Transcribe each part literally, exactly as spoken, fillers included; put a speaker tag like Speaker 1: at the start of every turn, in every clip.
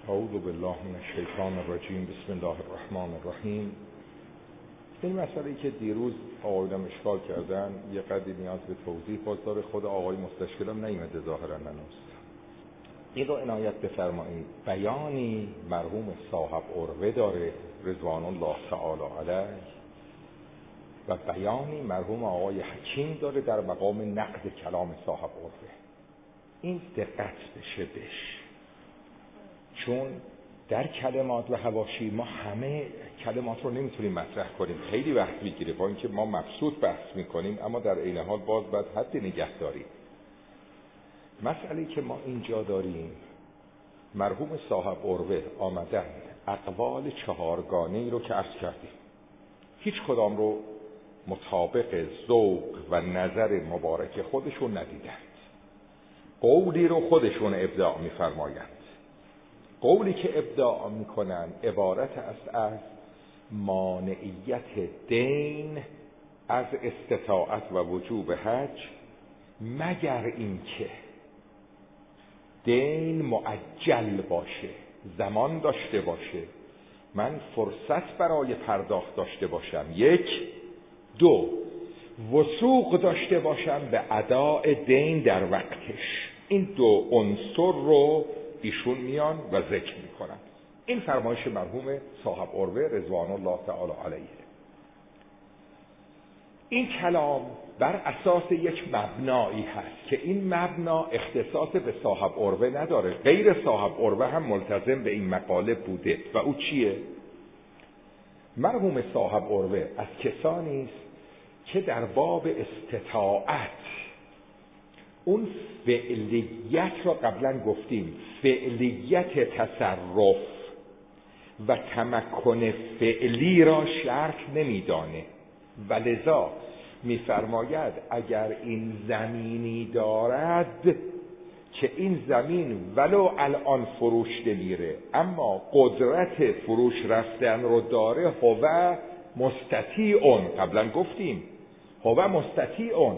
Speaker 1: اعوذ بالله من الشیطان الرجیم. بسم الله الرحمن الرحیم. این مسئله که دیروز آقایونم اشکال کردن یه قدری نیاز به توضیح باز داره. خود آقای مستشکلم نیامده ظاهرا هنوز. این رو عنایت بفرمایید. بیانی مرحوم صاحب عروه داره رضوان الله تعالی علیه و بیانی مرحوم آقای حکیم داره در مقام نقد کلام صاحب عروه. این دقت بشه بش، چون در کلمات و حواشی ما همه کلمات رو نمیتونیم مطرح کنیم، خیلی وقت میگیره، با اینکه ما مبسوط بحث میکنیم اما در عین حال باز باید حد نگه داریم. مسئله که ما اینجا داریم، مرحوم صاحب عروه آمدن اقوال چهارگانه‌ای رو که عرض کردیم، هیچ کدام رو مطابق ذوق و نظر مبارک خودشون ندیدند. قولی رو خودشون ابداع میفرمایند. قولی که ابداع میکنن عبارت است از مانعیت دین از استطاعت و وجوب حج، مگر اینکه دین معجل باشه، زمان داشته باشه، من فرصت برای پرداخت داشته باشم، یک. دو، وثوق داشته باشم به اداء دین در وقتش. این دو عنصر رو ایشون میان و ذکر میکنن. این فرمایش مرحوم صاحب عروه رضوان الله تعالی علیه. این کلام بر اساس یک مبنایی هست که این مبنا اختصاص به صاحب عروه نداره، غیر صاحب عروه هم ملتزم به این مقاله بوده و او چیه؟ مرحوم صاحب عروه از کسانی است که در باب استطاعت اون فعلیت را قبلا گفتیم، فعلیت تصرف و تمکن فعلی را شرط نمیدانه و لذا میفرماید اگر این زمینی دارد که این زمین ولو الان فروش نمیره اما قدرت فروش رفتن رو داره، هو مستطیعون. قبلا گفتیم هو مستطیعون.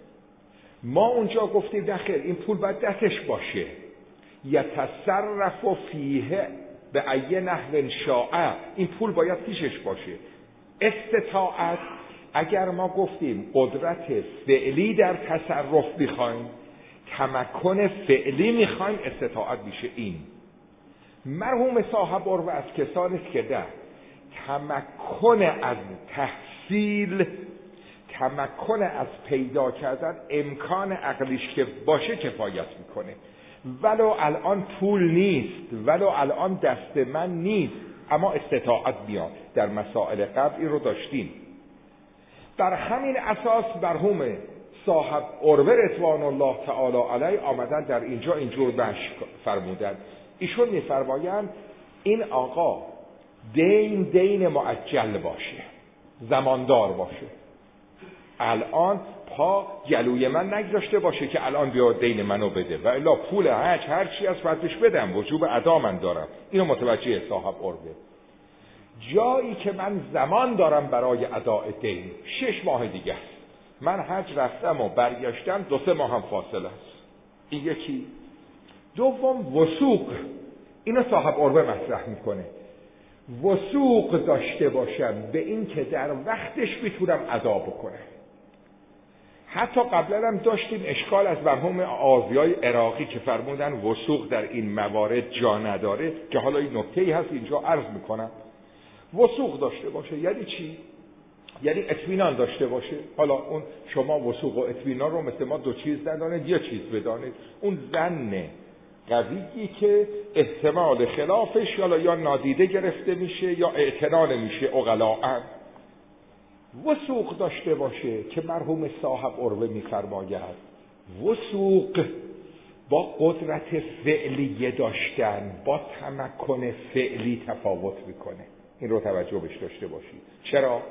Speaker 1: ما اونجا گفتیم نخیر، این پول باید دستش باشه، یتصرف فیه به ای نحو شاء، این پول باید پیشش باشه. استطاعت اگر ما گفتیم قدرت فعلی در تصرف میخوایم، تمکن فعلی میخوایم، استطاعت میشه این. مرحوم صاحب عروه از کسانی است که در تمکن از تحصیل، تمکن از پیدا کردن امکان عقلیش که باشه کفایت میکنه. ولو الان پول نیست، ولو الان دست من نیست، اما استطاعت بیاد. در مسائل قبل این رو داشتیم. در همین اساس مرحوم صاحب عروه رضوان الله تعالی علیه آمدن در اینجا اینجور بحث فرمودن. ایشون میفرمایند این آقا دین دین معجل باشه، زماندار باشه، الان پا جلوی من نگذاشته باشه که الان بیا دین منو بده و الا پول حج هر چی از فردش بدم، وجوب ادا من دارم. اینو متوجه صاحب عروه. جایی که من زمان دارم برای اداء دین، شش ماه دیگه است، من حج رفتم و برگشتم، دو سه ماه هم فاصله است. این یکی. دوم وثوق. اینو صاحب عروه مطرح میکنه. وثوق داشته باشم به این که در وقتش میتونم ادا بکنم. حتی قبلا هم داشتیم اشکال از مرحوم آذیای عراقی که فرمودن وثوق در این موارد جا نداره، که حالا این نکته‌ای هست اینجا عرض میکنم. وثوق داشته باشه یعنی چی؟ یعنی اطمینان داشته باشه. حالا اون شما وثوق و اطمینان رو مثل ما دو چیز ندانید، یه چیز بدانید. اون ظن قویی که احتمال خلافش یا یا نادیده گرفته میشه یا اعتنا نمیشه عقلاء. وثوق داشته باشه که مرحوم صاحب عروه میفرماید وثوق با قدرت فعلی داشتن با تمکن فعلی تفاوت میکنه. این رو توجه بهش داشته باشید. چرا؟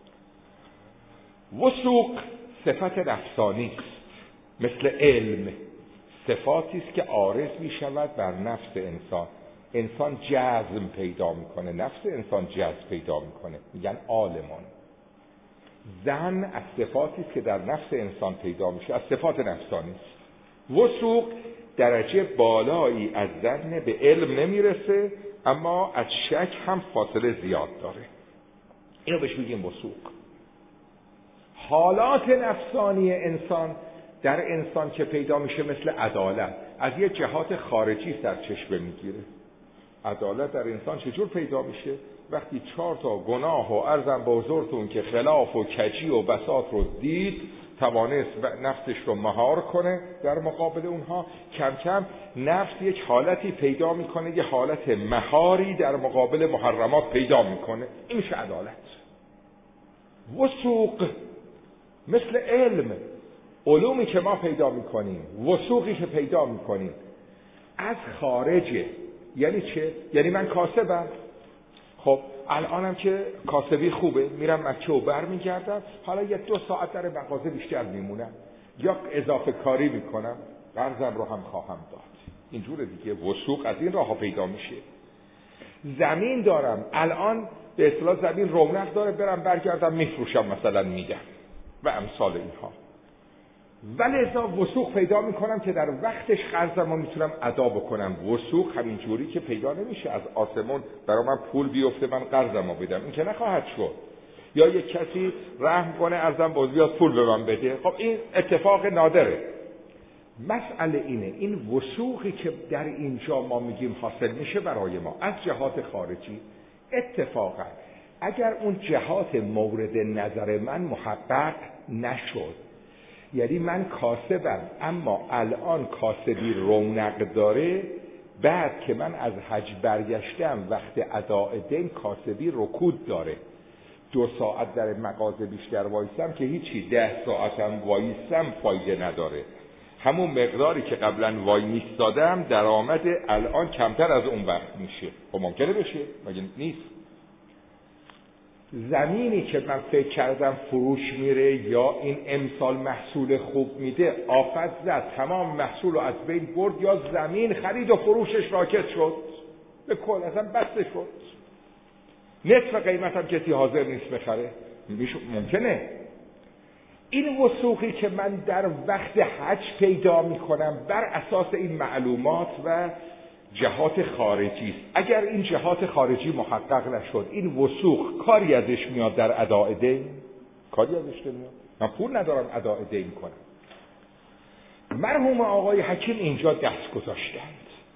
Speaker 1: وثوق صفت نفسانی است، مثل علم صفاتی است که عارض می شود بر نفس انسان. انسان جزم پیدا میکنه، نفس انسان جزم پیدا میکنه، میگن عالمان. ظن از صفاتی است که در نفس انسان پیدا میشه، از صفات نفسانی است. وثوق درجه بالایی از ظن به علم نمیرسه، اما از شک هم فاصله زیاد داره. اینو بهش میگیم وثوق. حالات نفسانی انسان در انسان که پیدا میشه مثل عدالت، از یه جهات خارجی سرچشمه میگیره. عدالت در انسان چجور پیدا میشه؟ وقتی چهار تا گناه و عرضم به حضورتون که خلاف و کجی و بساط رو دید، توانست نفسش رو مهار کنه در مقابل اونها، کم کم نفس یک حالتی پیدا میکنه، یه حالت مهاری در مقابل محرمات پیدا میکنه. این میشه عدالت. وثوق مثل علم، علومی که ما پیدا میکنیم، وثوقی که پیدا میکنیم از خارجه. یعنی چه؟ یعنی من کاسبم، خب الانم که کاسبی خوبه، میرم مکه و بر میگردم، حالا یه دو ساعت در مغازه بیشتر میمونم یا اضافه کاری میکنم، قرضم رو هم خواهم داد. اینجوره دیگه. وثوق از این راه ها پیدا میشه. زمین دارم، الان به اصطلاح زمین رونق داره، برم برگردم میفروشم مثلا میدم و امثال اینها. ولی ازا وثوق پیدا میکنم که در وقتش قرضم رو میتونم ادا بکنم. وثوق همین جوری که پیدا نمیشه از آسمون برای من پول بیفته من قرضم رو بدم، این که نخواهد شد. یا یک کسی رحم کنه ارزم باز بیاد پول به من بده، خب این اتفاق نادره. مسئله اینه، این وثوقی که در اینجا ما میگیم حاصل میشه برای ما از جهات خارجی، اتفاقا اگر اون جهات مورد نظر من محقق نشد، یعنی من کاسبم اما الان کاسبی رونق داره، بعد که من از حج برگشتم وقت اداء دین کاسبی رکود داره، دو ساعت در مغازه بیشتر وایسم که هیچی، ده ساعتم وایسم فایده نداره. همون مقداری که قبلا وای میستادم درآمد الان کمتر از اون وقت میشه. خب ممکنه بشه؟ مگه نیست؟ زمینی که من فکر کردم فروش میره یا این امسال محصول خوب میده، آفت زد تمام محصول رو از بین برد، یا زمین خرید و فروشش راکت شد به کل، اصلا بسته شد، نصف قیمت هم کسی حاضر نیست بخره. ممکنه. این وثوقی که من در وقت حج پیدا میکنم بر اساس این معلومات و جهات خارجی است. اگر این جهات خارجی محقق نشد، این وثوق کاری ازش میاد در اداء دین؟ کاری ازش نمیاد. من پول ندارم اداء دین کنم. مرحوم آقای حکیم اینجا دست گذاشتند،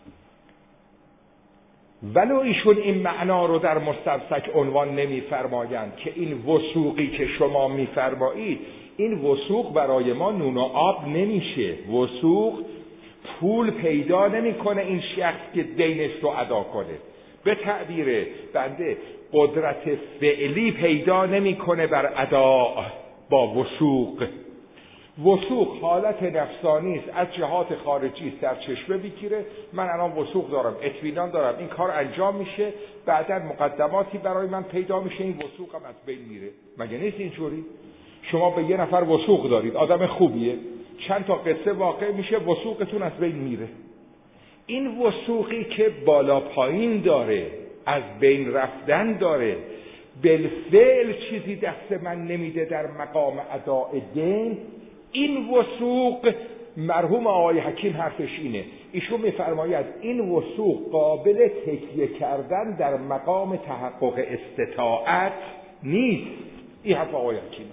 Speaker 1: ولو ایشون این معنا رو در مستمسک عنوان نمیفرمایند که این وثوقی که شما میفرمایید، این وثوق برای ما نون و آب نمیشه. وثوق پول پیدا نمیکنه این شخص که دینش رو ادا کنه. به تعبیر بنده قدرت فعلی پیدا نمیکنه بر ادا با وثوق. وثوق حالت نفسانی است، از جهات خارجی سرچشمه بگیره. من الان وثوق دارم، اطمینان دارم این کار انجام میشه، بعدا مقدماتی برای من پیدا میشه، این وثوقم از بین میره. مگه نیست اینجوری؟ شما به یه نفر وثوق دارید، آدم خوبیه، چند تا قصه واقع میشه، وثوقتون از بین میره. این وثوقی که بالا پایین داره، از بین رفتن داره، بالفعل چیزی دست من نمیده در مقام اداء دین، این وثوق مرحوم آقای حکیم حرفش اینه. ایشون میفرماید این وثوق قابل تکیه کردن در مقام تحقق استطاعت نیست. این حرف آقای حکیمه.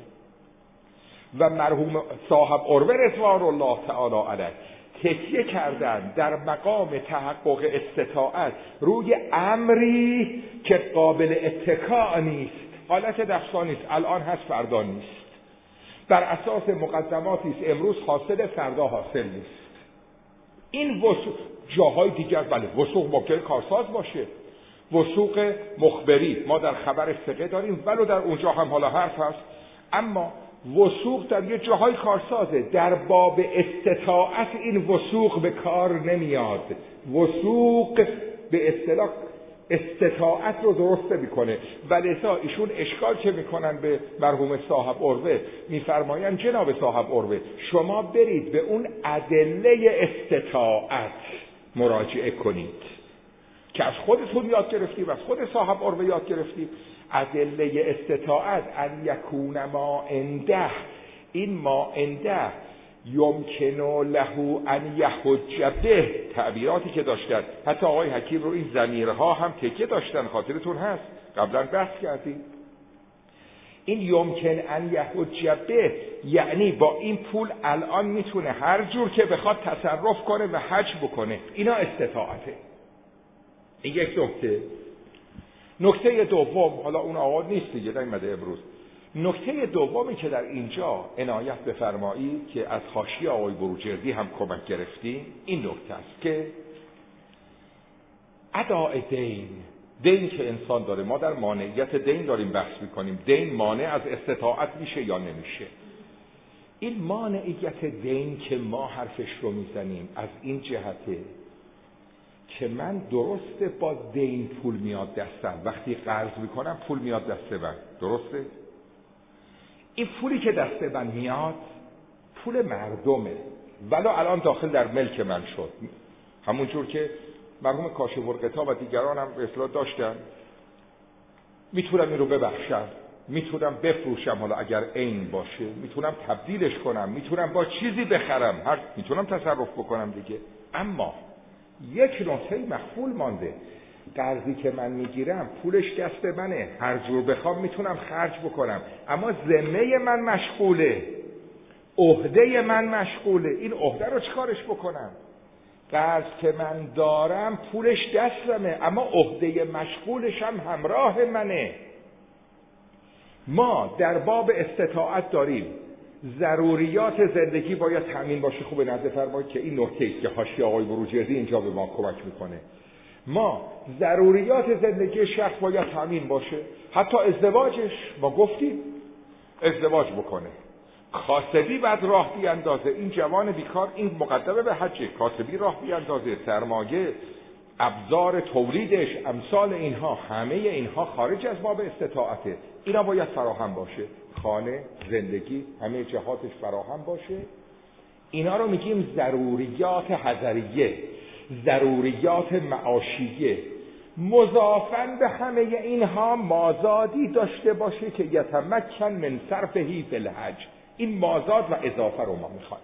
Speaker 1: و مرحوم صاحب عروه رضوان الله تعالی علیه تکیه کردن در مقام تحقق استطاعت روی امری که قابل اتکا نیست، حالت نفسانی است، الان هست فردا نیست، بر اساس مقدماتی است، امروز حاصل فردا حاصل نیست. این وثوق جاهای دیگر بله وثوق ممکن کارساز باشه، وثوق مخبری ما در خبر ثقه داریم، ولو در اونجا هم حالا حرف هست، اما وثوق در یه جاهای کارسازه. در باب استطاعت این وثوق به کار نمیاد. وثوق به اصطلاح استطاعت رو درست میکنه. ولذا ایشون اشکال چه میکنن به مرحوم صاحب عروه، میفرمایند جناب صاحب عروه شما برید به اون ادله استطاعت مراجعه کنید که از خودتون یاد گرفتید و از خود صاحب عروه یاد گرفتید. ادله استطاعت ان یکون ما عنده، این ما عنده یمکن له ان یحج به، تعبیراتی که داشتن. حتی آقای حکیم رو این ضمیرها هم تکیه داشتن، خاطرتون هست قبلا بحث کردیم. این یمکن ان یحج به یعنی با این پول الان میتونه هر جور که بخواد تصرف کنه و حج بکنه. اینا استطاعته. این یک نکته. نکته دوم، حالا اون آقا نیست دیگه، نیومده امروز. نکته دومی که در اینجا عنایت بفرمایید که از حاشیه آقای بروجردی هم کمک گرفتیم، این نکته است که اداء دین، دین که انسان داره، ما در مانعیت دین داریم بحث میکنیم. دین مانع از استطاعت میشه یا نمیشه؟ این مانعیت دین که ما حرفش رو میزنیم از این جهته که من درسته با دین پول میاد دستم، وقتی قرض میکنم پول میاد دست من، درسته؟ این پولی که دست من میاد پول مردمه، ولی الان داخل در ملک من شد. همون جور که مرحوم کاشف‌الغطا و دیگران هم به اصطلاح داشتن، میتونم این رو ببخشم، میتونم بفروشم، حالا اگر عین باشه میتونم تبدیلش کنم، میتونم با چیزی بخرم، هر میتونم تصرف بکنم دیگه. اما یک نکته مخفول مانده، قرضی که من میگیرم پولش دست منه، هر جور بخوام میتونم خرج بکنم، اما ذمه من مشغوله، عهده من مشغوله. این عهده رو چیکارش بکنم؟ قرض که من دارم پولش دستمه، اما عهده مشغولش هم همراه منه. ما در باب استطاعت داریم ضروریات زندگی باید تامین باشه. خوب نظر فرمایید که این نکته است که حاشیه آقای بروجردی اینجا به ما کمک میکنه. ما ضروریات زندگی شخص باید تامین باشه، حتی ازدواجش ما گفتیم ازدواج بکنه، کاسبی بعد راه بیاندازه، این جوان بیکار این مقدمه به حج، کاسبی راه بیاندازه، سرمایه، ابزار تولیدش، امثال اینها، همه اینها خارج از باب استطاعته. اینا باید فراهم باشه، خانه، زندگی، همه جهاتش فراهم باشه. اینا رو میگیم ضروریات حضریه، ضروریات معاشیه. مضافاً به همه اینها مازادی داشته باشه که یتمکن من صرفهی فی الحج. این مازاد و اضافه رو ما میخوایم.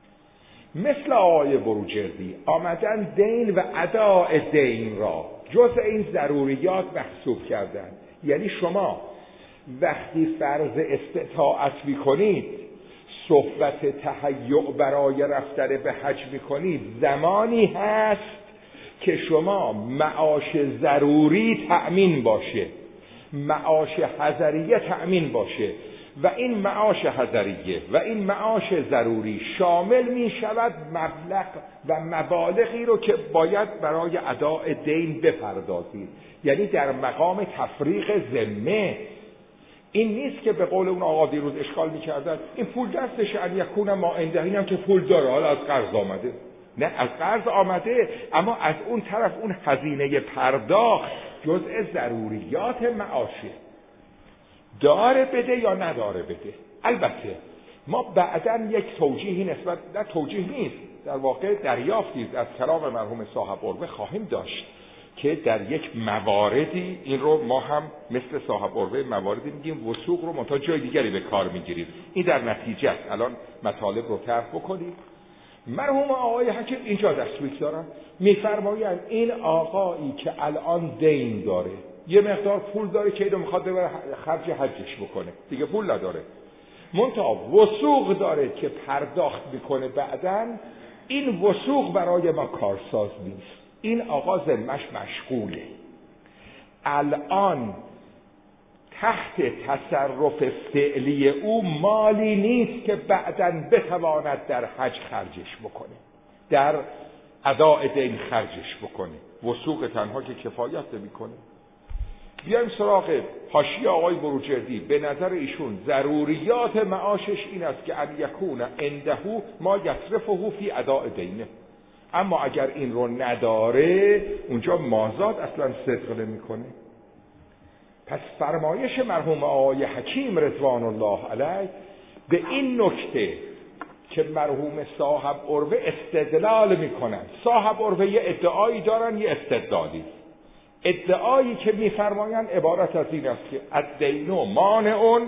Speaker 1: مثل آقای بروجردی آمدن دین و اداء دین را جز این ضروریات محسوب کردن. یعنی شما وقتی فرض استطاعت میکنید، صحبت تهیع برای رفتن به حج میکنید، زمانی هست که شما معاش ضروری تأمین باشه، معاش حضریه تأمین باشه و این معاش حضریه و این معاش ضروری شامل می شود مبلغ و مبالغی رو که باید برای اداء دین بپردازید. یعنی در مقام تفریق ذمه. این نیست که به قول اون آقا دیروز اشکال می‌کردن این پول دستش ان یکون ما عنده، اینم که پول داره حالا از قرض آمده. نه، از قرض آمده، اما از اون طرف اون هزینه پرداخت جزء ضروریات معاشه. داره بده یا نداره بده. البته ما بعداً یک توجیهی نسبت، نه توجیه نیست، در واقع دریافتی از کلام مرحوم صاحب قربه خواهیم داشت که در یک مواردی این رو ما هم مثل صاحب قربه مواردی میگیم وثوق رو منتها جای دیگری به کار میگیریم. این در نتیجه است. الان مطالب رو طرح بکنیم. مرحوم آقای حکیم اینجا دستوری دارن، میفرمایند این آقایی که الان دین داره، یه مقدار پول داره که اینو میخواد ببره خرج حجش بکنه، دیگه پول نداره، منتها وثوق داره که پرداخت میکنه بعداً، این وثوق برای ما کارساز نیست. این آقا ذمش مشغوله، الان تحت تصرف فعلی او مالی نیست که بعداً بتواند در حج خرجش بکنه، در اداء دین خرجش بکنه. وثوق تنها که کفایت نمیکنه. بیایم سراغ حاشیه آقای بروجردی. به نظر ایشون ضروریات معاشش این است که ان یکون عنده ما یصرفه فی اداء دینه، اما اگر این رو نداره اونجا مازاد اصلا صدق نمیکنه. پس فرمایش مرحوم آقای حکیم رضوان الله علیه به این نکته که مرحوم صاحب عروه استدلال میکنن، صاحب عروه یه ادعایی دارن یه استدلالی. ادعایی که میفرمایند عبارت از این است که الدین مانع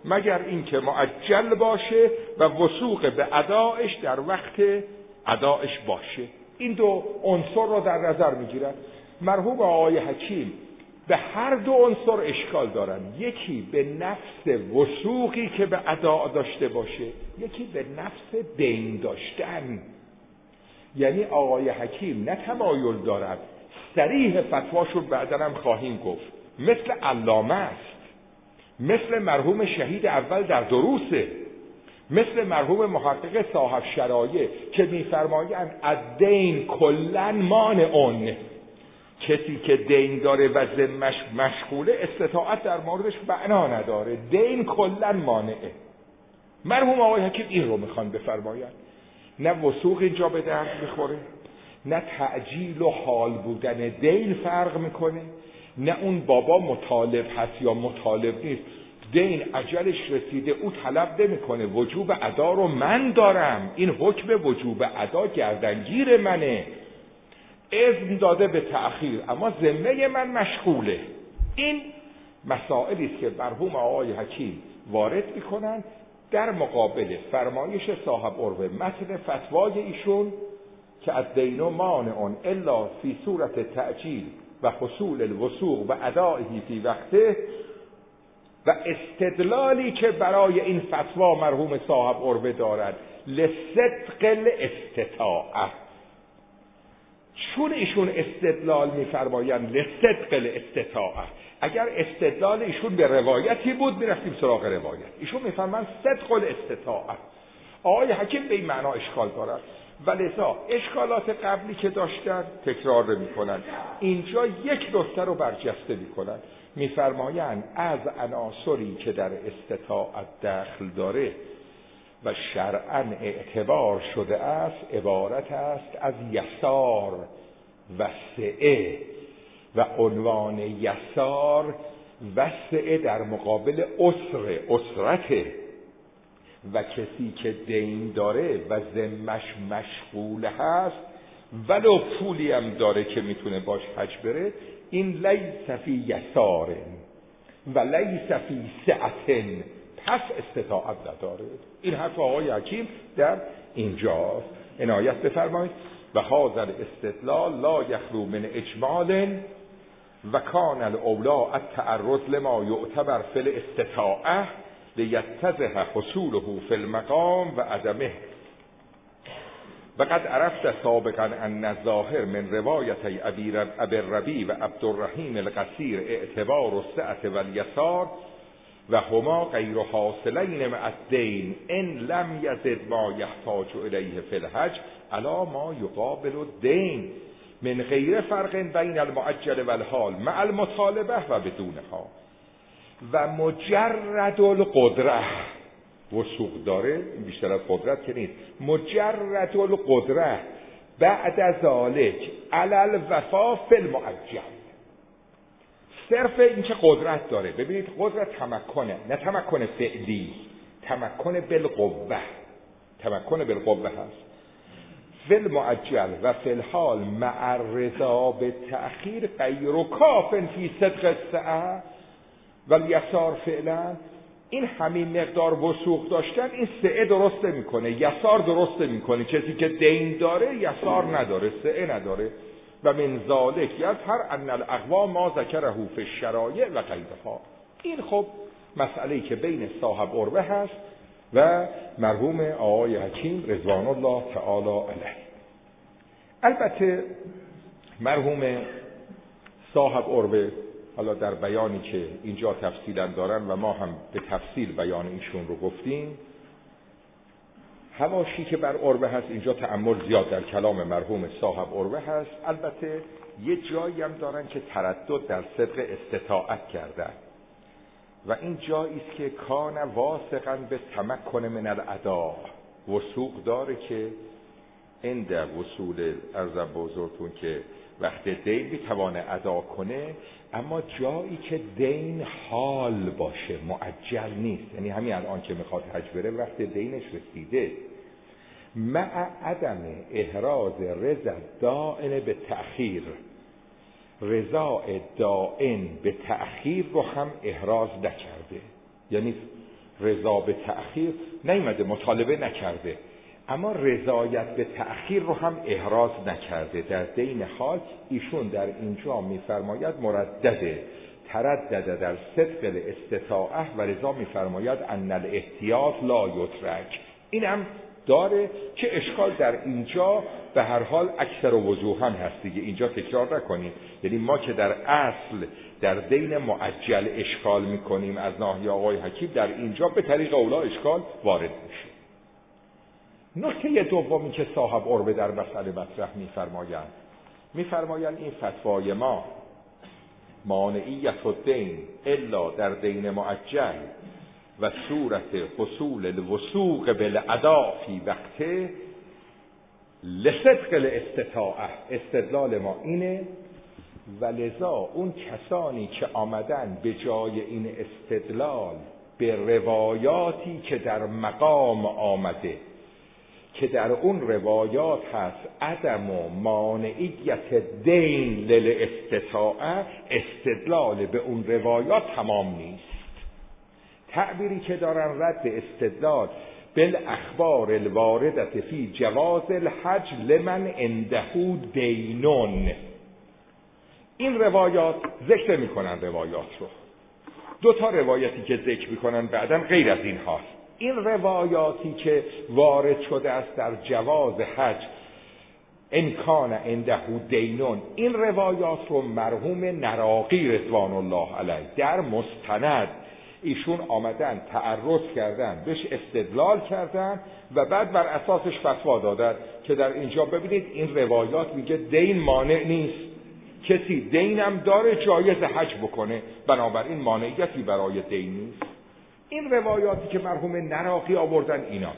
Speaker 1: مگر اینکه معجل باشه و وثوق به ادایش در وقت ادایش باشه. این دو عنصر رو در نظر میگیرن. مرحوم آقای حکیم به هر دو عنصر اشکال دارن، یکی به نفس وثوقی که به ادا داشته باشه، یکی به نفس دین داشتن. یعنی آقای حکیم نه تمایل دارد، صریح فتواشون بعداً هم خواهیم گفت، مثل علامه است، مثل مرحوم شهید اول در دروسه، مثل مرحوم محقق صاحب شرایع که میفرمایند الدین کلاً مانع، کسی که دین داره و ذمش مشغوله استطاعت در موردش معنا نداره، دین کلاً مانعه. مرحوم آقای حکیم این رو میخوان بفرمایند. نه وثوق اینجا به درد میخوره، نه تعجیل و حال بودن دین فرق میکنه، نه اون بابا مطالب هست یا مطالب نیست، دین اجلش رسیده او طلب نمیکنه، وجوب ادا رو من دارم، این حکم وجوب ادا گردنگیر منه، اذن داده به تأخیر اما ذمه من مشغوله. این مسائلی است که مرحوم آقای حکیم وارد میکنن در مقابل فرمایش صاحب عروه، متن فتوای ایشون که الدین مانع الا فی صورت تعجیل و حصول الوثوق و ادائه فی وقته، و استدلالی که برای این فتوا مرحوم صاحب عروه دارد لصدق الاستطاعه. چون ایشون استدلال میفرمایند لصدق الاستطاعه، اگر استدلال ایشون به روایتی بود میرفتیم سراغ روایت، ایشون میفرمایند صدق الاستطاعه. آقای حکیم به این معنا اشکال دارد و لذا اشکالات قبلی که داشتن تکرار میکنن، اینجا یک نکته رو برجسته میکنن، میفرمایند از عناصری که در استطاعت دخل داره و شرعاً اعتبار شده است عبارت است از یسار و سعه، و عنوان یسار و سعه در مقابل اسر اسرته، و کسی که دین داره و ذمش مشغول هست ولو پولی هم داره که میتونه باش حج بره، این لیس فی یسار و لیس فی سعة، پس استطاعت نداره. این حرف آقای حکیم در اینجاست، عنایت بفرمایید. و هذا الاستدلال لا یخلو من اجمال و کان الاولا التعرض لما یعتبر فی الاستطاعه لیتضح حصوله فی المقام و عدمه. و قد عرفت سابقا ان الظاهر من روایتی ابی الربیع و عبدالرحیم القصیر اعتبار السعة و الیسار و هما غیر حاصلین مع الدین ان لم یزد ما یحتاج الیه فی الحج علی ما یقابل الدین من غیر فرق بین المعجل و الحال مع المطالبه و بدونها. و مجرد القدره وثوق داره، بیشتر از قدرت که نیست، مجرد القدره بعد از ذالک علی الوفا فی المعجل، صرف این که قدرت داره. ببینید قدرت تمکنه، نه تمکن فعلی، تمکن بالقوه، تمکن بالقوه هست. فی المعجل و فی الحال مع الرضا بالتأخیر غیر کاف فی صدق السعه و الیسار فعلا. این همین مقدار وثوق داشتن این سعه درست نمیکنه، یسار درست نمیکنه. کسی که دین داره یسار نداره، سعه نداره. و من ذالک یظهر ان الاقوام ما ذکره فی الشرایع و غیرها. این خب مسئله‌ای که بین صاحب عروه هست و مرحوم آقای حکیم رضوان الله تعالی علیه. البته مرحوم صاحب عروه حالا در بیانی که اینجا تفصیلا دارن و ما هم به تفصیل بیان ایشون رو گفتیم، حواشی که بر عروه هست اینجا تأمل زیاد در کلام مرحوم صاحب عروه هست. البته یه جایی هم دارن که تردد در صدق استطاعت کردن و این جایی است که کان واثقا به تمکن من الادا، وثوق داره که عند وصول ارزم بزرگتون که وقت دین میتوانه ادا کنه، اما جایی که دین حال باشه، معجل نیست، یعنی همین الان که میخواد حج بره وقت دینش رسیده، مع عدم احراز رضا دائن به تأخیر، رضا دائن به تأخیر رو هم احراز نکرده. یعنی رضا به تأخیر نیامده، مطالبه نکرده، اما رضایت به تأخیر رو هم احراز نکرده. در دین حال ایشون در اینجا میفرماید مردده تردد در صدق الاستطاعه و رضا میفرماید ان الاحتیاط لا یترک. این هم داره که اشکال در اینجا به هر حال اکثر وضوحاً هست دیگه، اینجا تکرار نکنیم. یعنی ما که در اصل در دین معجل اشکال میکنیم از ناحیه آقای حکیم، در اینجا به طریق اولا اشکال وارد میشه. نکته دومی که صاحب عربه در مسئله مطرح میفرمایند میفرمایند این فتوای ما مانعیت الدین الا در دین معجل و صورت حصول الوثوق بالاداء فی وقته لصدق الاستطاعه. استدلال ما اینه و لذا اون کسانی که آمدن به جای این استدلال به روایاتی که در مقام آمده که در اون روایات هست عدم و مانعیت دین للاستطاعه، استدلال به اون روایات تمام نیست. تعبیری که دارن رد استدلال بالاخبار الواردة فی جواز الحج لمن عنده دینون. این روایات ذکر میکنن روایات رو، دو تا روایتی که ذکر میکنن بعدن غیر از این هاست. این روایاتی که وارد شده است در جواز حج انکان عنده دینون، این روایات رو مرحوم نراقی رضوان الله علیه در مستند ایشون آمدن تعرض کردن بهش استدلال کردن و بعد بر اساسش فتوا دادن که در اینجا ببینید این روایات میگه دین مانع نیست، کسی دینم داره جایز حج بکنه، بنابراین مانعیتی برای دین نیست. این روایاتی که مرحوم نراقی آوردن ایناست.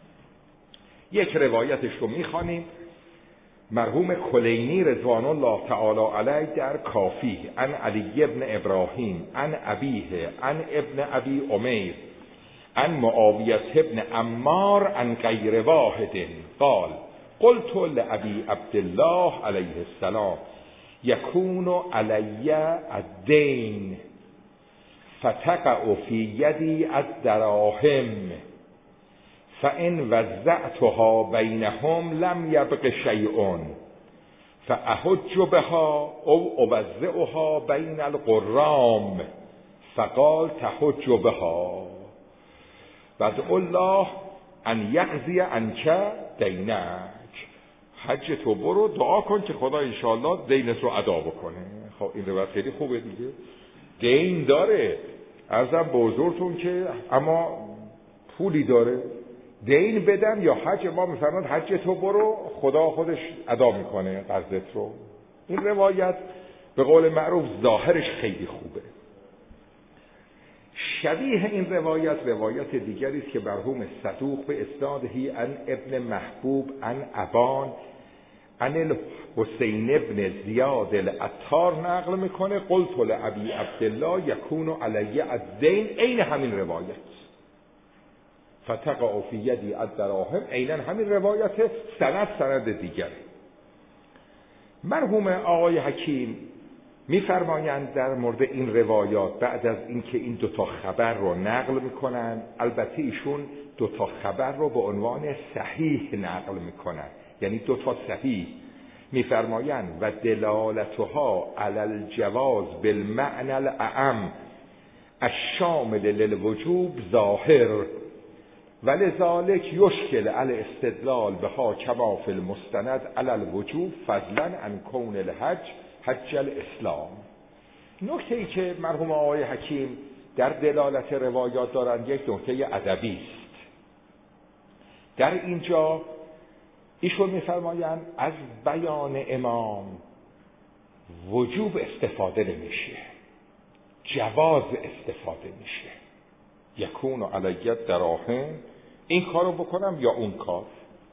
Speaker 1: یک روایتش رو میخوانیم. مرحوم کلینی رضوان الله تعالی علیه در کافی عن علی ابن ابراهیم عن ابیه عن ابن ابی امیر عن معاویه ابن عمار عن غیر واحد قال قلت لابی عبدالله علیه السلام یکون علی الدین فتقع فی یدی الدراهم فإن وزعتها بینهم لم یبق شیء فأحج بها او اوزعها بین القرام فقال تحج بها وادع الله ان یقضی عنک دینک. حج تو برو دعا کن که خدا انشاءالله دینت رو ادا بکنه. خب این روایت خیلی خوبه دیگه، دین داره عرضم به حضورتون که اما پولی داره، دین بدم یا حج ما میفرماد حج تو برو خدا خودش ادا میکنه قرضت رو. این روایت به قول معروف ظاهرش خیلی خوبه. شبیه این روایت روایت دیگری است که مرحوم صدوق به اسنادهی عن ابن محبوب عن ابان عن الحسین ابن زیاد العطار نقل میکنه قلت لابی عبدالله یکون علی الدین، عین همین روایت فتقع فی یدی الدراهم، عین همین روایت، سند سند دیگره. مرحوم آقای حکیم میفرمایند در مورد این روایات بعد از اینکه این دوتا خبر رو نقل میکنن، البته ایشون دوتا خبر رو به عنوان صحیح نقل میکنن، یعنی دوتا صحیح، میفرمایند و دلالتها علی الجواز بالمعنى الاعم الشامل للوجوب ظاهر ولذلك یشکل علی استدلال بها کما فی المستند علی الوجوب فضلا عن کون الحج حج الاسلام. نکته ای که مرحوم آقای حکیم در دلالت روایات دارند یک نکته ادبی است. در اینجا ایشون میفرمایند از بیان امام وجوب استفاده نمیشه، جواز استفاده میشه. یکون علیت دراهم، این کارو بکنم یا اون کار.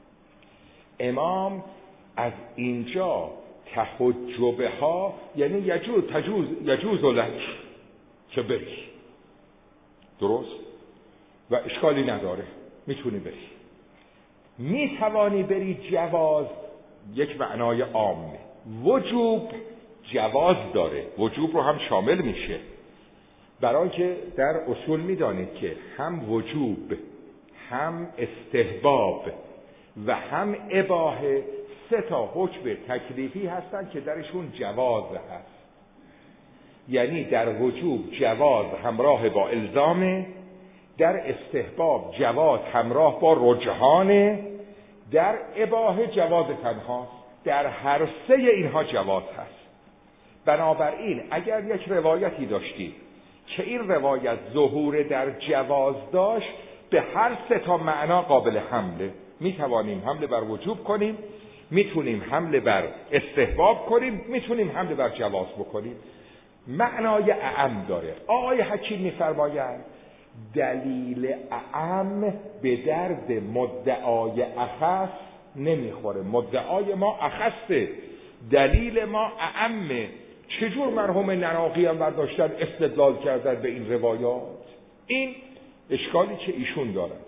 Speaker 1: امام از اینجا تحجبه ها یعنی یجوز تجوز یجوز لک که بری، درست و اشکالی نداره، میتونی بری، میتوانی بری. جواز یک معنای عامه، وجوب جواز داره، وجوب رو هم شامل میشه، برای که در اصول میدانید که هم وجوب، هم استحباب و هم اباحه سه تا حکم تکلیفی هستند که درشون جواز هست. یعنی در وجوب جواز همراه با الزامه، در استحباب جواز همراه با رجحانه، در اباحه جواز تنهاست. در هر سه اینها جواز هست. بنابراین اگر یک روایتی داشتیم که این روایت ظهور در جواز داشت، به هر سه تا معنا قابل حمله. می توانیم حمله بر وجوب کنیم، میتونیم حمله بر استحباب کنیم، میتونیم حمله بر جواز بکنیم. معنای اعم داره. آقای حکیم میفرمایند دلیل اعم به درد مدعای اخص نمیخوره. مدعای ما اخصه، دلیل ما اعمه. چجور مرحوم نراقی هم برداشتن استدلال کردن به این روایات؟ این اشکالی که ایشون دارن.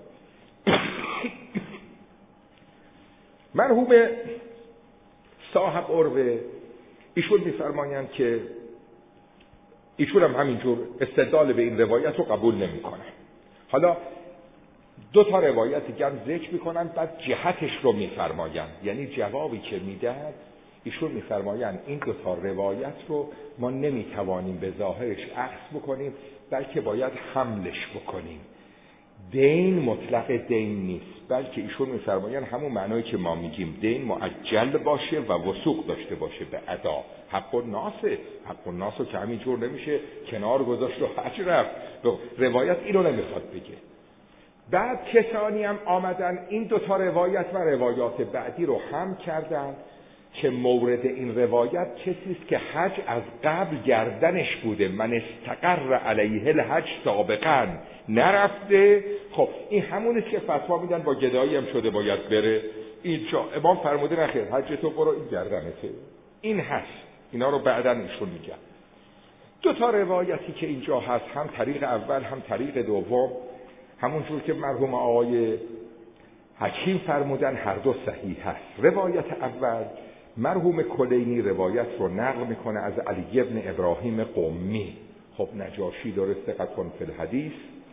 Speaker 1: مرحوم صاحب عروه ایشون میفرمایند که ایشون هم همینجور استدلال به این روایت رو قبول نمی کنن. حالا دو تا روایت دیگه هم ذکر میکنن، بعد جهتش رو میفرمایند. یعنی جوابی که میدن ایشون میفرمایند این دو تا روایت رو ما نمیتوانیم به ظاهرش اخذ بکنیم، بلکه باید حملش بکنیم. دین مطلق دین نیست، بلکه ایشون میفرمایند همون معنایی که ما میگیم دین معجل باشه و وثوق داشته باشه به ادا. حق الناسه، حق الناسو که همینجور نمیشه کنار گذاشت و حج رفت. روایت اینو نمیخواد بگه. بعد کسانی هم آمدن این دوتا روایت و روایات بعدی رو هم کردن که مورد این روایت کسی است که حج از قبل گردنش بوده، من استقر علیه الحج سابقا، نرفته. خب این همونیست که فتوا میدن با گدایی هم شده باید بره. اینجا امام فرموده نخیر، حج تو برو، این گردنته. این هست. اینا رو بعداً ایشون میگن. دو تا روایتی که اینجا هست، هم طریق اول هم طریق دوم، همونجور که مرحوم آقای حکیم فرمودن هر دو صحیح هست. روایت اول مرحوم کلینی روایت رو نقل میکنه از علی ابن ابراهیم قمی. خب نجاشی داره ثقتون فی الحدیث،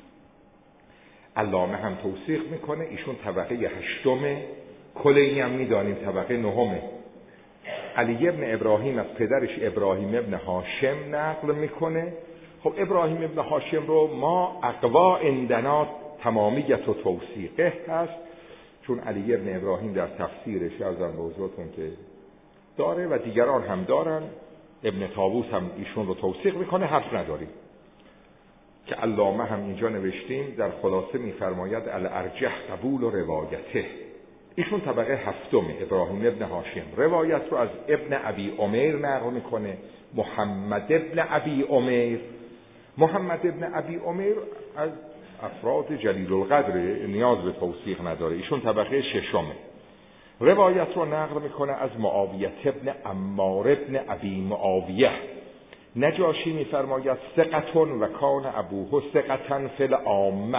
Speaker 1: علامه هم توثیق میکنه. ایشون طبقه هشتمه، کلینی هم میدانیم طبقه نهمه. علی ابن ابراهیم از پدرش ابراهیم ابن هاشم نقل میکنه. خب ابراهیم ابن هاشم رو ما اقوا اندنا تمامیت و توثیقه هست، چون علی ابن ابراهیم در تفسیرش ارزم به حضورتون که داره و دیگران هم دارن. ابن طاووس هم ایشون رو توثیق میکنه، حرف نداریم. که علامه هم اینجا نوشتیم در خلاصه میفرماید الارجح قبول و روایته. ایشون طبقه هفتم ابراهیم ابن هاشم روایت رو از ابن ابی عمیر نقل میکنه، محمد ابن ابی عمیر. محمد ابن ابی عمیر از افراد جلیل القدر، نیاز به توثیق نداره. ایشون طبقه ششمه. روایت رو نقل میکنه از معاویه ابن عمار ابن ابی معاویه. نجاشی میفرماید ثقتون و کان ابوه ثقتن فی العامه.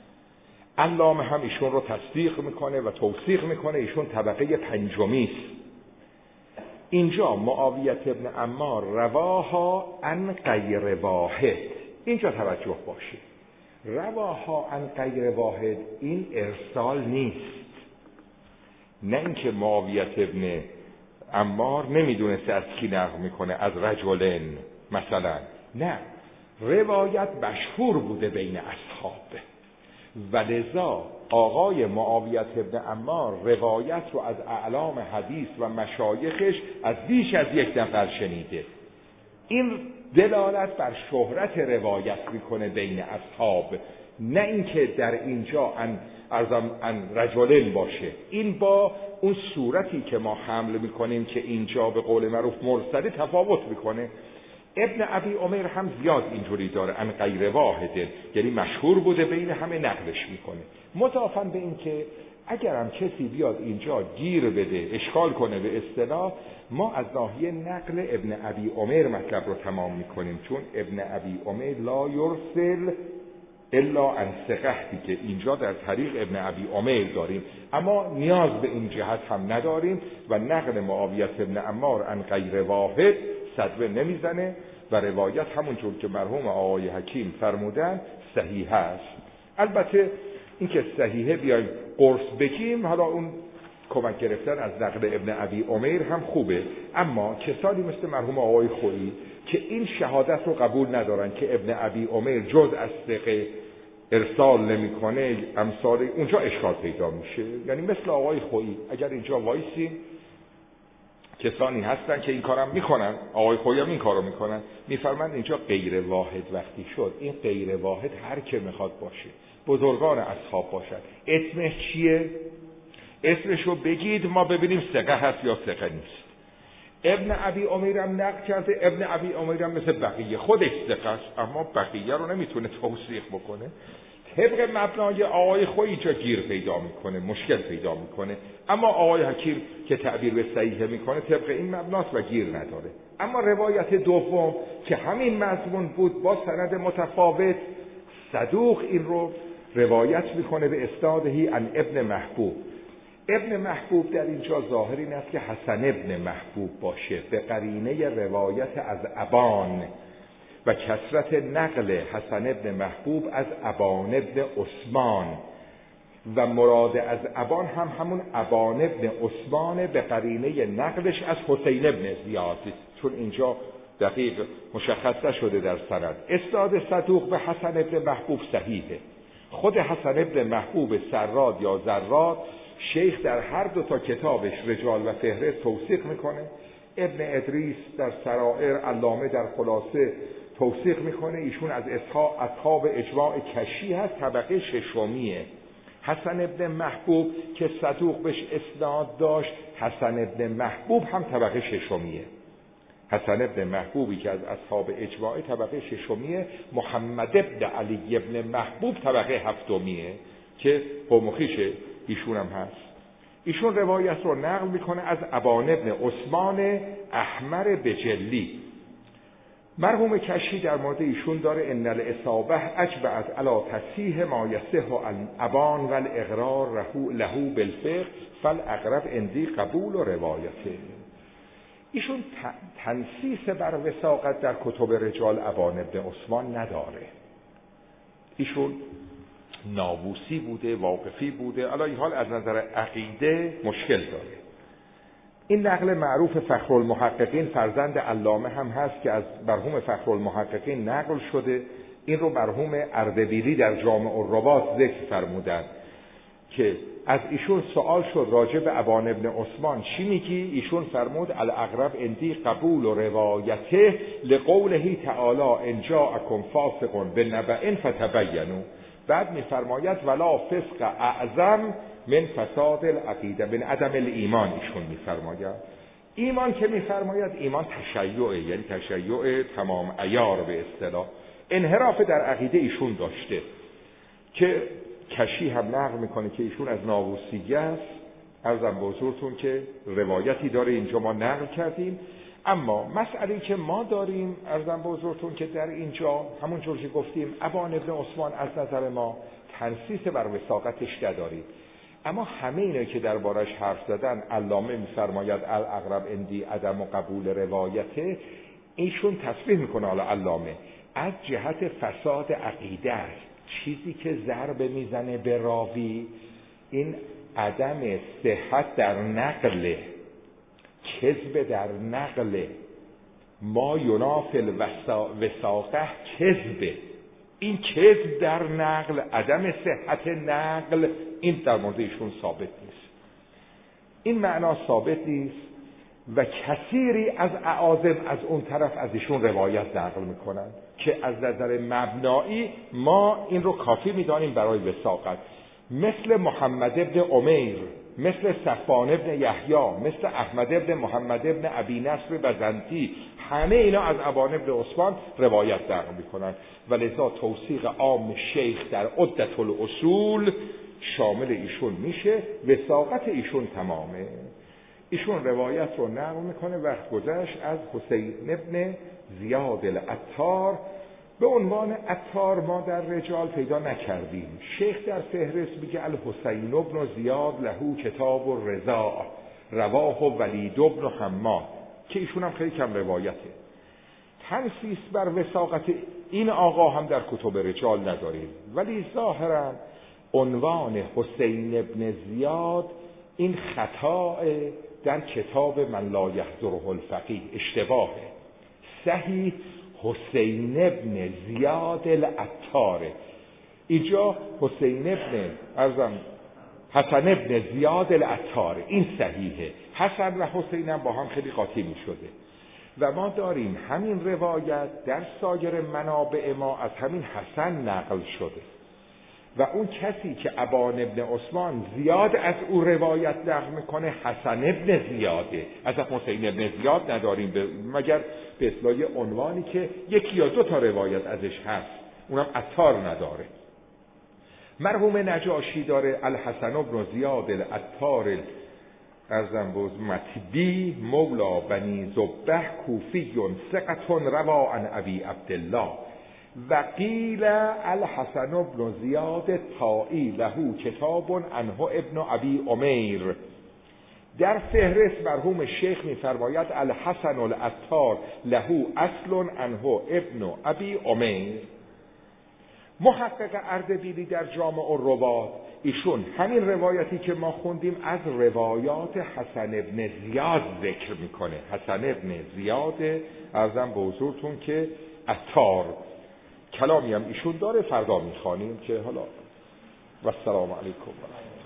Speaker 1: علامه هم ایشون رو تصدیق میکنه و توثیق میکنه. ایشون طبقه پنجمی است. اینجا معاویه ابن عمار رواها عن غیر واحد. اینجا توجه باشه، رواها عن غیر واحد این ارسال نیست. نه اینکه معاویه ابن عمار نمیدونسته از کی نقل میکنه، از رجلن مثلا. نه، روایت مشهور بوده بین اصحاب و لذا آقای معاویه ابن عمار روایت رو از اعلام حدیث و مشایخش از بیش از یک نفر شنیده. این دلالت بر شهرت روایت میکنه بین اصحاب، نه اینکه در اینجا ان ارزم ان رجلن باشه. این با اون صورتی که ما حمل میکنیم که اینجا به قول معروف مرسله تفاوت میکنه. ابن ابی عمر هم زیاد اینجوری داره، ان غیر واحد، یعنی مشهور بوده بین همه نقلش میکنه. مضافاً به این که اگر هم کسی بیاد اینجا گیر بده، اشکال کنه به اصطلاح، ما از ناحیه نقل ابن ابی عمر مطلب رو تمام میکنیم، چون ابن ابی عمر لا یرسل الا عن ثقه‌ای که اینجا در طریق ابن ابی عمر داریم، اما نیاز به این جهت هم نداریم و نقل معاویه ابن عمار عن غیر واحد صدمه نمیزنه و روایت همونجور که مرحوم آقای حکیم فرمودن صحیح است. البته این که صحیحه بیایم قرص بگیم، حالا اون کمک گرفتن از نقل ابن ابی عمیر هم خوبه، اما کسانی مثل مرحوم آقای خویی که این شهادت رو قبول ندارن که ابن ابی عمیر جز از ثقه ارسال نمیکنه، امثال اونجا اشکال پیدا میشه. یعنی مثل آقای خویی اگر اینجا وایسیم، کسانی هستن که این کارم میکنن، آقای خویی هم این کارو میکنن، میفرمند اینجا غیر واحد وقتی شد، این غیر واحد هر که میخواد باشه، بزرگان اصحاب باشن، اسمش چیه؟ اسمشو بگید ما ببینیم ثقه هست یا ثقه نیست. ابن ابی عمیرم نقل کرده، ابن ابی عمیرم مثل بقیه خودش ثقه است، اما بقیه رو نمیتونه توثیق بکنه. طبق مبنای آقای خویی اینجا گیر پیدا میکنه، مشکل پیدا میکنه، اما آقای حکیم که تعبیر به صحیح میکنه طبق این مبناست و گیر نداره. اما روایت دوم که همین مضمون بود با سند متفاوت، صدوق این رو روایت میکنه به اسنادهی عن ابن محبوب. ابن محبوب در اینجا ظاهر این است که حسن ابن محبوب باشه به قرینه روایت از ابان و کثرت نقل حسن ابن محبوب از ابان ابن عثمان، و مراد از ابان هم همون ابان ابن عثمان به قرینه نقلش از حسین ابن زیاد، چون اینجا دقیق مشخص نشده در سند. اسناد صدوق به حسن ابن محبوب صحیحه. خود حسن ابن محبوب سراد یا زراد شیخ در هر دو تا کتابش رجال و فهرست توثیق میکنه. ابن ادریس در سرائر، علامه در خلاصه توثیق میکنه. ایشون از اصحاب اجماع کشی هست، طبقه ششمیه. حسن ابن محبوب که صدوق بهش اسناد داشت، حسن ابن محبوب هم طبقه ششمیه. حسن ابن محبوبی که از اصحاب اجماع طبقه ششمیه، محمد ابن علی ابن محبوب طبقه هفتمیه که قوم خویش ایشون هم هست. ایشون روایت رو نقل میکنه از ابان ابن عثمان احمر بجلی. مرحوم کشی در مورد ایشون داره ان الاصابه اجبعت علی تصحیح ما یصح عن ابان و الاقرار له بالفقه فالاقرب عندی قبول و روایته. ایشون تنصیص بر وثاقت در کتب رجال ابان ابن عثمان نداره. ایشون ناووسی بوده، واقفی بوده، علی حال از نظر عقیده مشکل داره. این نقل معروف فخرالمحققین فرزند علامه هم هست که از مرحوم فخرالمحققین نقل شده. این رو مرحوم اردبیلی در جامع الروات ذکر فرمودند که از ایشون سوال شد راجع به ابان ابن عثمان چی میگی؟ ایشون فرمود الاقرب عندی قبول و روایته لقوله تعالی ان جاءکم فاسق بنبأ فتبینوا. بعد میفرماید ولا فسق اعظم من فساد العقیده، من عدم الایمان. ایشون میفرماید ایمان که میفرماید ایمان تشیعه، یعنی تشیع تمام عیار به اصطلاح. انحراف در عقیده ایشون داشته که کشی هم نقل میکنه که ایشون از ناووسیگی است. عرضم به حضورتون که روایتی داره اینجا ما نقل کردیم. اما مسئله که ما داریم عرضم به حضورتون که در اینجا همونجور که گفتیم ابان ابن عثمان از نظر ما تنصیص بر وثاقتش نداریم، اما همه اینا که دربارش حرف زدن علامه میفرماید الاقرب عندی عدم و قبول روایته، ایشون تصریح میکنه حالا علامه از جهت فساد عقیده است. چیزی که ضربه میزنه به راوی این عدم صحت در نقل، کذب در نقل، ما ینافی الوثاقه کذب، این کذب در نقل، عدم صحت نقل، این در مورد ایشون ثابت نیست. این معنا ثابت نیست و کثیری از اعاظم از اون طرف از ایشون روایت نقل میکنن که از نظر مبنایی ما این رو کافی میدانیم برای وثاقت، مثل محمد ابن عمیر، مثل صفوان ابن یحیی، مثل احمد ابن محمد ابن ابی نصر بزنتی. همه اینا از ابان ابن عثمان روایت نقل میکنن و لذا توثیق عام شیخ در عدة الاصول شامل ایشون میشه، وثاقت ایشون تمامه. ایشون روایت رو نقل میکنه وقت گذشت از حسین ابن زیاد العطار. به عنوان عطار ما در رجال پیدا نکردیم. شیخ در فهرست میگه الحسین ابن زیاد له کتاب الرضا رواه ولید ابن حماد، که ایشون هم خیلی کم روایته. حرفی است بر وثاقت این آقا هم در کتب رجال نداریم، ولی ظاهرا عنوان حسین ابن زیاد این خطا در کتاب من لا یحضره الفقیه اشتباهه. صحیح حسین ابن زیاد العطاره. اینجا حسین ابن ارزم حسن ابن زیاد العطاره، این صحیحه. حسن و حسین هم با هم خیلی قاطی می شده و ما داریم همین روایت در سایر منابع ما از همین حسن نقل شده و اون کسی که ابان ابن عثمان زیاد از او روایت نقل میکنه حسن ابن زیاده. از حسین ابن زیاد نداریم مگر به اصطلاح عنوانی که یکی یا دو تا روایت ازش هست، اونم عطار نداره. مرحوم نجاشی داره الحسن ابن زیاد العطار ارزم بوز مطبی مولا بنی زبه کوفیون ثقتون روا عن ابی عبدالله و قیل الحسن ابن زیاد طائی له کتاب عنه ابن ابی عمیر. در فهرست مرحوم شیخ می‌فرماید الحسن العطار له اصل عنه ابن ابی عمیر. محقق اردبیلی در جامع الروات ایشون همین روایتی که ما خوندیم از روایات حسن ابن زیاد ذکر میکنه. حسن ابن زیاد ارزم به حضورتون که عطار. کلامی هم ایشون داره، فردا میخوانیم که حالا و السلام علیکم.